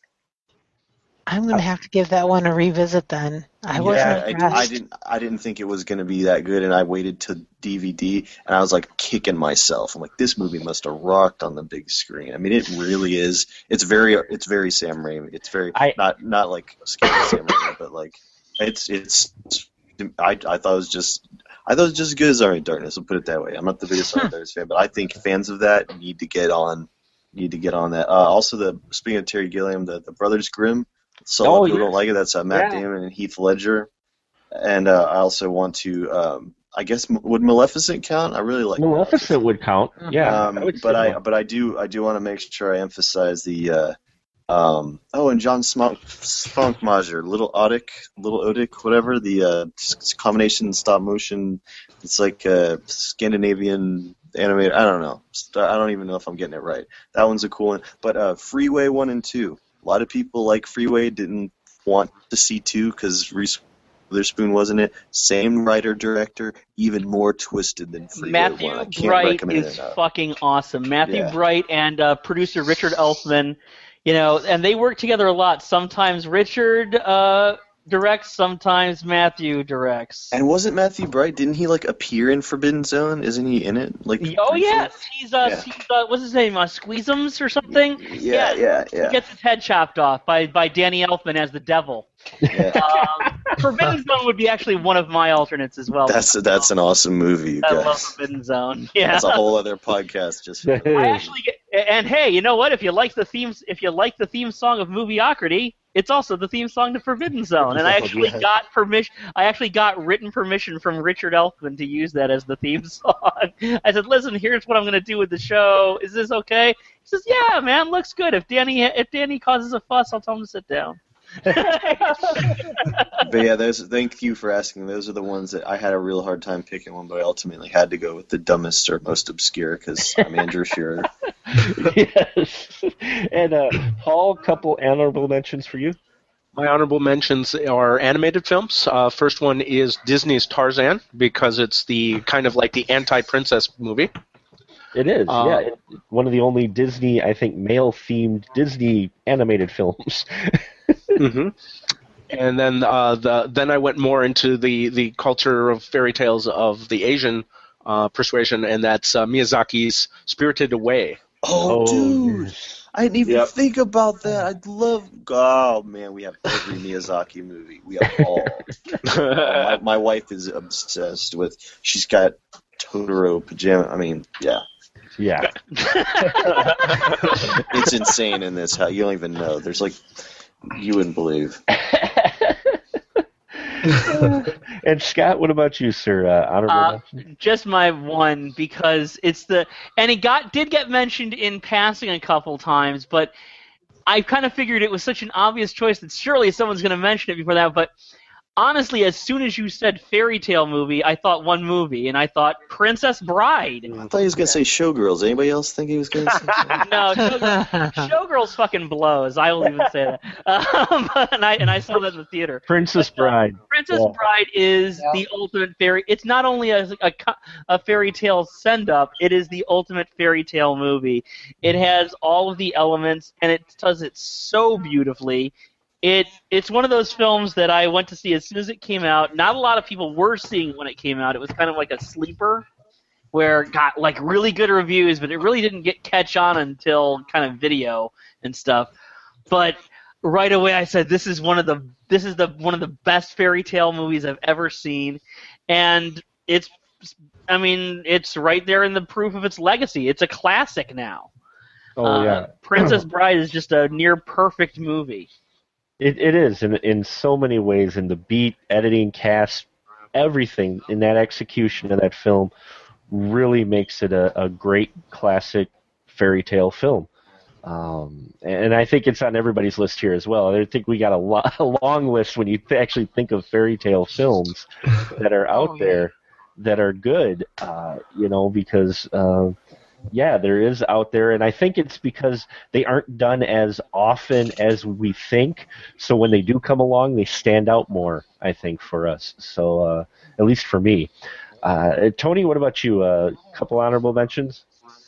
I'm going to have to give that one a revisit then. I wasn't Yeah, I, impressed. I didn't. I didn't think it was going to be that good, and I waited to D V D, and I was like kicking myself. I'm like, this movie must have rocked on the big screen. I mean, it really is. It's very. It's very Sam Raimi. It's very I- not not like scary Sam Raimi, but like it's it's. I I thought it was just. I thought it was just as good as Army of Darkness. I'll put it that way. I'm not the biggest Army of Darkness fan, but I think fans of that need to get on. Need to get on that. Uh, also, the speaking of Terry Gilliam, the the Brothers Grimm. So Oh, people yeah. don't like it. That's uh, Matt Yeah. Damon and Heath Ledger. And uh, I also want to, um, I guess, m- would Maleficent count? I really like Maleficent would count. Yeah, Um, I would but say I, that. but I do, I do want to make sure I emphasize the. Uh, um, oh, and John Smunk, Spunkmajer, Little Odic, Little Odic, whatever the uh, s- combination stop motion. It's like uh, Scandinavian animated. I don't know. I don't even know if I'm getting it right. That one's a cool one. But uh, Freeway one and two. A lot of people like Freeway. Didn't want to see two because Reese Witherspoon wasn't it. Same writer director, even more twisted than Freeway Matthew one. I can't Bright recommend is it enough. fucking awesome. Matthew Yeah. Bright and uh, producer Richard Elfman, you know, and they work together a lot. Sometimes Richard uh, directs, sometimes Matthew directs. And wasn't Matthew Bright? Didn't he like appear in Forbidden Zone? Isn't he in it? Like Oh briefly? yes, he's uh, Yeah. he's, uh what's his name? Uh, Squeezums or something? Yeah, yeah, He yeah. gets his head chopped off by by Danny Elfman as the devil. yeah. Um, Forbidden Zone would be actually one of my alternates as well. That's that's an awesome movie, you I love guys. Forbidden Zone. Yeah. That's a whole other podcast just for I actually get, and hey, you know what? If you like the themes, if you like the theme song of Movieocrity, it's also the theme song to Forbidden Zone. And I actually Yeah. got permission. I actually got written permission from Richard Elfman to use that as the theme song. I said, "Listen, here's what I'm going to do with the show. Is this okay?" He says, "Yeah, man, looks good. If Danny, if Danny causes a fuss, I'll tell him to sit down." But yeah, those. Thank you for asking. Those are the ones that I had a real hard time picking one, but I ultimately had to go with the dumbest or most obscure because I'm Andrew Shearer. Yes. And uh, Paul, couple honorable mentions for you. My honorable mentions are animated films. Uh, first one is Disney's Tarzan because it's the kind of like the anti-princess movie. It is, Uh, yeah. It, one of the only Disney, I think, male-themed Disney animated films. hmm And then uh, the then I went more into the, the culture of fairy tales of the Asian uh, persuasion, and that's uh, Miyazaki's Spirited Away. Oh, dude. yes. I didn't even Yep. think about that. I'd love. Oh man, we have every Miyazaki movie. We have all. Uh, my, my wife is obsessed with. She's got Totoro pajama. I mean, yeah, Yeah. it's insane in this house. You don't even know. There's like, you wouldn't believe. And Scott, what about you, sir? Uh, honorable Uh, mention? just my one because it's the and it got did get mentioned in passing a couple times, but I kind of figured it was such an obvious choice that surely someone's going to mention it before that. But honestly, as soon as you said fairy tale movie, I thought one movie, and I thought Princess Bride. I thought he was gonna say Showgirls. Anybody else think he was gonna say? That? No, Showgirls, Showgirls fucking blows. I will even say that. Um, and I and I saw that in the theater. Princess Bride. Princess Yeah. Bride is Yeah. the ultimate fairy. It's not only a, a, co- a fairy tale send up. It is the ultimate fairy tale movie. It has all of the elements, and it does it so beautifully. It it's one of those films that I went to see as soon as it came out. Not a lot of people were seeing it when it came out. It was kind of like a sleeper. where it got like really good reviews, but it really didn't get catch on until kind of video and stuff. But right away I said this is one of the this is the one of the best fairy tale movies I've ever seen, and it's I mean it's right there in the proof of its legacy. It's a classic now. Oh uh, yeah, Princess Bride is just a near perfect movie. It it is in in so many ways, in the beat, editing, cast, everything in that execution of that film really makes it a, a great classic fairy tale film. Um, and I think it's on everybody's list here as well. I think we got a, lo- a long list when you th- actually think of fairy tale films that are out Oh, yeah. there that are good, uh, you know, because, uh, yeah, there is out there, and I think it's because they aren't done as often as we think, so when they do come along, they stand out more, I think, for us. So, uh, at least for me. Uh, Tony, what about you? A uh, couple honorable mentions?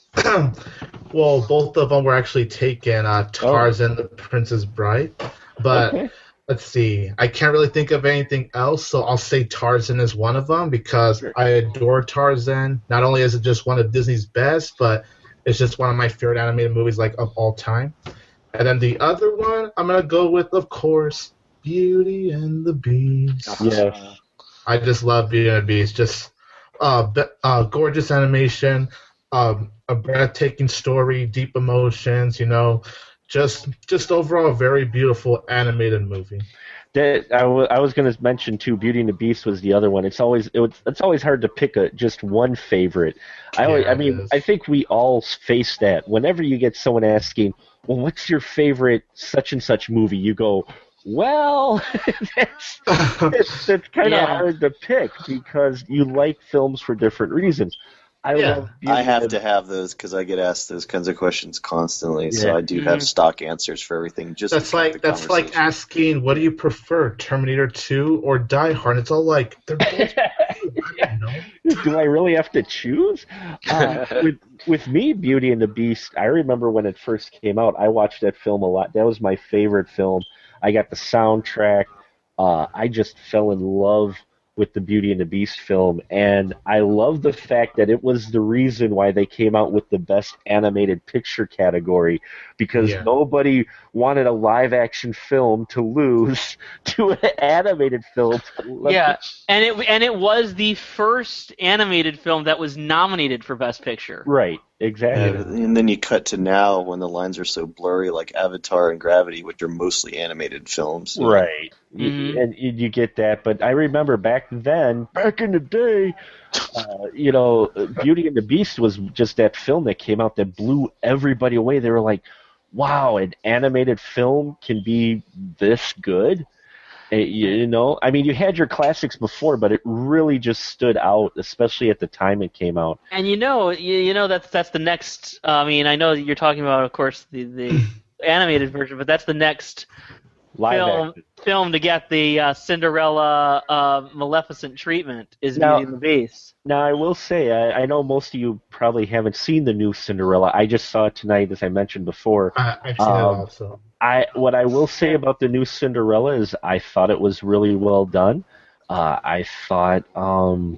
Well, both of them were actually taken, uh, Tarzan, the Princess Bride. But Okay. let's see, I can't really think of anything else, so I'll say Tarzan is one of them because Sure. I adore Tarzan. Not only is it just one of Disney's best, but it's just one of my favorite animated movies like of all time. And then the other one, I'm gonna go with, of course, Beauty and the Beast. Yes. I just love Beauty and the Beast. Just uh, be- uh, gorgeous animation, um, a breathtaking story, deep emotions. You know, just just overall a very beautiful animated movie. That I, w- I was going to mention too. Beauty and the Beast was the other one. It's always it was, it's always hard to pick a just one favorite. I always, Yeah, I it mean is. I think we all face that. Whenever you get someone asking, "Well, what's your favorite such and such movie?" You go, "Well, that's it's, it's kind of Yeah. hard to pick because you like films for different reasons." I Yeah. love Beauty I have and the- to have those because I get asked those kinds of questions constantly. So Yeah. I do have Mhm. stock answers for everything. Just That's to keep like the that's like conversation. asking, what do you prefer, Terminator two or Die Hard? It's all like they're both. I don't know. Do I really have to choose? Uh, with with me, Beauty and the Beast, I remember when it first came out, I watched that film a lot. That was my favorite film. I got the soundtrack. Uh, I just fell in love with the Beauty and the Beast film, and I love the fact that it was the reason why they came out with the Best Animated Picture category, because Yeah. nobody wanted a live-action film to lose to an animated film. Yeah, and it and it was the first animated film that was nominated for Best Picture. Right, exactly. And, and then you cut to now when the lines are so blurry, like Avatar and Gravity, which are mostly animated films. you know. Right. Y- Mhm. And you you get that, but I remember back then, back in the day, uh, you know, Beauty and the Beast was just that film that came out that blew everybody away. They were like, wow, an animated film can be this good? Uh, You, you know, I mean, you had your classics before, but it really just stood out, especially at the time it came out. And you know, you, you know that's that's the next. Uh, I mean, I know that you're talking about, of course, the, the animated version, but that's the next Live film action. film to get the uh, Cinderella uh, Maleficent treatment is Now- Beauty and the Beast. Now, I will say, I, I know most of you probably haven't seen the new Cinderella. I just saw it tonight, as I mentioned before. I, I've seen it Um, also. I what I will say about the new Cinderella is I thought it was really well done. Uh, I thought um,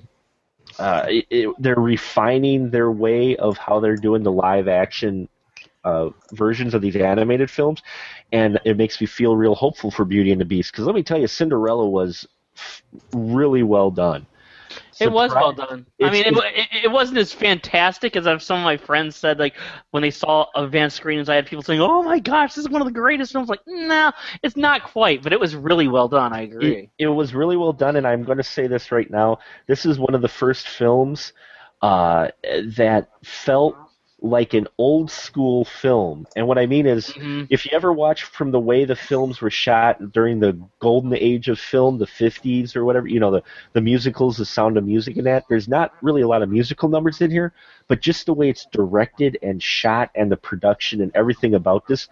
uh, it, it, they're refining their way of how they're doing the live action uh, versions of these animated films, and it makes me feel real hopeful for Beauty and the Beast. Because let me tell you, Cinderella was f- really well done. It was well Surprise- done. I It's- mean, it, it's- wa- it, it wasn't as fantastic as I've, some of my friends said. Like when they saw advanced screenings, I had people saying, "Oh my gosh, this is one of the greatest films." Like, no, it's not quite, but it was really well done. I agree. It, it was really well done, and I'm going to say this right now. This is one of the first films uh, that felt like an old school film. And what I mean is, Mhm. if you ever watch from the way the films were shot during the golden age of film, the fifties or whatever, you know, the, the musicals, the Sound of Music and that, there's not really a lot of musical numbers in here, but just the way it's directed and shot and the production and everything about this,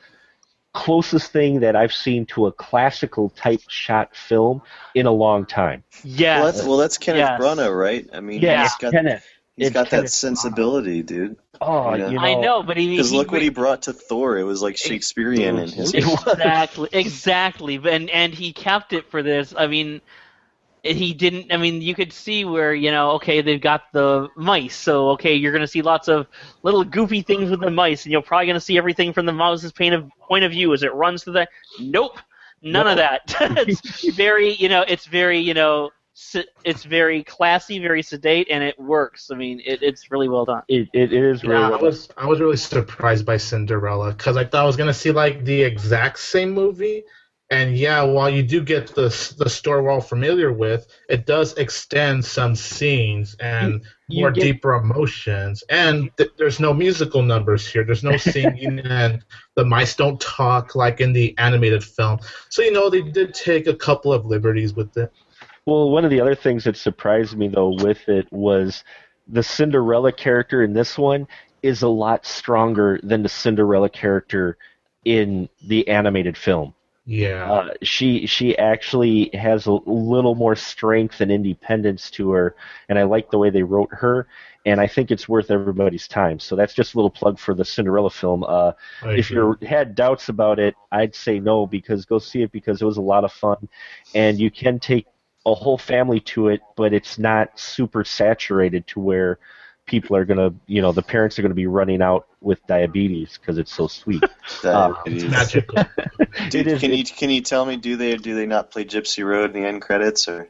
closest thing that I've seen to a classical type shot film in a long time. Yes. Well, that's, well, that's Kenneth Yes. Branagh, right? I mean, Yeah, he's got, Kenneth. he's It's got that Kenneth sensibility, dude. Oh, Yeah. you know, I know, but he. Because he- look what he brought to Thor. It was like Shakespearean in his. It was. Exactly, exactly, and and he kept it for this. I mean, he didn't. I mean, you could see where, you know, okay, they've got the mice, so okay, you're going to see lots of little goofy things with the mice, and you're probably going to see everything from the mouse's point of point of view as it runs through the. Nope, none No. of that. It's very, you know, it's very, you know, se- it's very classy, very sedate, and it works. I mean, it, it's really well done. It it is really. Yeah, I well was I was really surprised by Cinderella because I thought I was gonna see like the exact same movie, and yeah, while you do get the the story we're all familiar with, it does extend some scenes and You- you more get- deeper emotions. And th- there's no musical numbers here. There's no singing, and the mice don't talk like in the animated film. So you know they did take a couple of liberties with it. Well, one of the other things that surprised me though with it was the Cinderella character in this one is a lot stronger than the Cinderella character in the animated film. Yeah. Uh, she she actually has a little more strength and independence to her, and I like the way they wrote her, and I think it's worth everybody's time. So that's just a little plug for the Cinderella film. Uh, I if agree. you had doubts about it, I'd say no, because go see it because it was a lot of fun, and you can take a whole family to it, but it's not super saturated to where people are gonna, you know, the parents are gonna be running out with diabetes because it's so sweet. Uh, Diabetes. Magical. Dude, it is- can you can you tell me, do they or do they not play Gypsy Road in the end credits, or?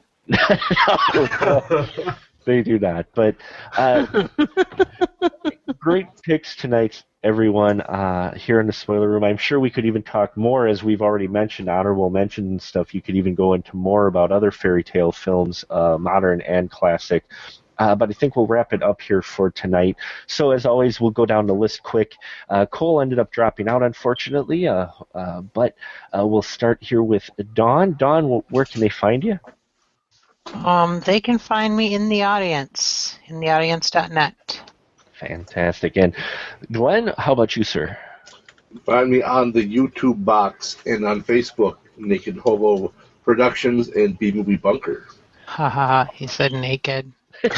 They do not. But uh, great picks tonight, everyone, uh, here in the spoiler room. I'm sure we could even talk more, as we've already mentioned, honorable mentions and stuff. You could even go into more about other fairy tale films, uh, modern and classic. Uh, but I think we'll wrap it up here for tonight. So as always, we'll go down the list quick. Uh, Cole ended up dropping out, unfortunately, uh, uh, but uh, we'll start here with Dawn. Dawn, wh- where can they find you? Um, they can find me in the audience, in the audience dot net. Fantastic. And Glenn, how about you, sir? Find me on the YouTube box and on Facebook, Naked Hobo Productions and B Movie Bunker. Ha ha ha, he said naked.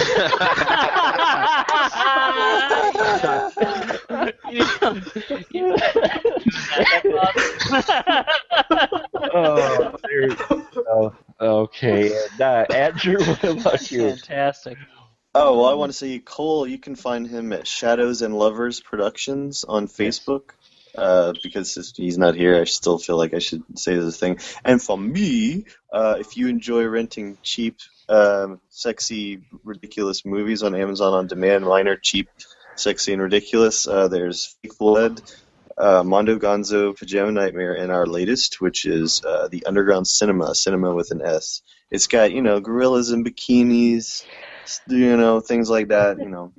Oh, there you go. Okay. And, uh, Andrew, what about you? Fantastic. Oh, well, I want to say, Cole, you can find him at Shadows and Lovers Productions on Facebook. Uh, because he's not here, I still feel like I should say this thing. And for me, uh, if you enjoy renting cheap, um, sexy, ridiculous movies on Amazon On Demand, mine are cheap, sexy, and ridiculous. Uh, there's Fake Blood, uh, Mondo Gonzo, Pajama Nightmare, and our latest, which is uh, the Underground Cinema, cinema with an S. It's got, you know, gorillas in bikinis, you know, things like that, you know.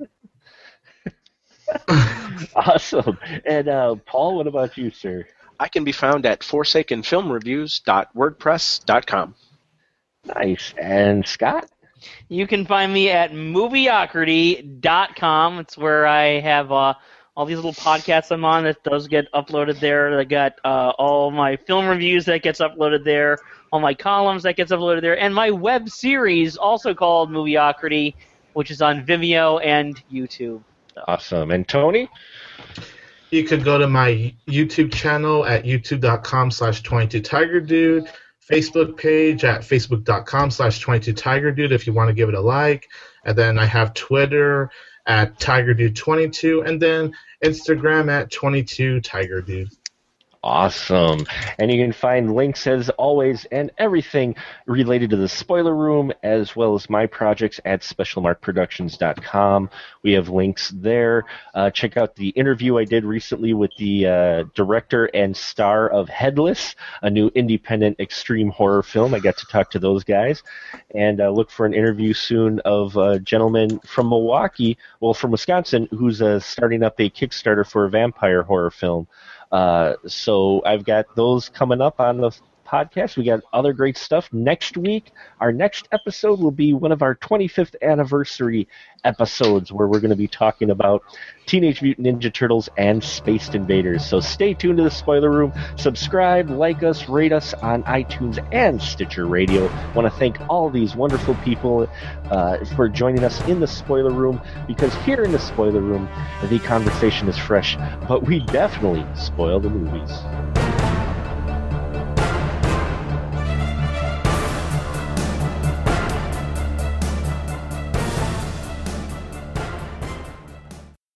Awesome. And uh, Paul, what about you, sir? I can be found at forsaken film reviews dot wordpress dot com. Nice. And Scott? You can find me at movieocrity dot com. It's where I have uh, all these little podcasts I'm on that does get uploaded there. I got uh, all my film reviews that gets uploaded there, all my columns that gets uploaded there, and my web series also called Movieocrity, which is on Vimeo and YouTube. Awesome. And Tony? You could go to my YouTube channel at youtube dot com slash twenty-two tiger dude, Facebook page at facebook dot com slash twenty-two tiger dude if you want to give it a like, and then I have Twitter at tiger dude twenty-two, and then Instagram at twenty-two tiger dude. Awesome. And you can find links, as always, and everything related to the Spoiler Room, as well as my projects at special mark productions dot com. We have links there. Uh, check out the interview I did recently with the uh, director and star of Headless, a new independent extreme horror film. I got to talk to those guys. And uh, look for an interview soon of a gentleman from Milwaukee, well, from Wisconsin, who's uh, starting up a Kickstarter for a vampire horror film. Uh, so I've got those coming up on the podcast. We got other great stuff. Next week, our next episode will be one of our twenty-fifth anniversary episodes where we're going to be talking about Teenage Mutant Ninja Turtles and Space Invaders. So stay tuned to the Spoiler Room. Subscribe, like us, rate us on iTunes and Stitcher Radio. I want to thank all these wonderful people uh, for joining us in the Spoiler Room, because here in the Spoiler Room, the conversation is fresh, but we definitely spoil the movies.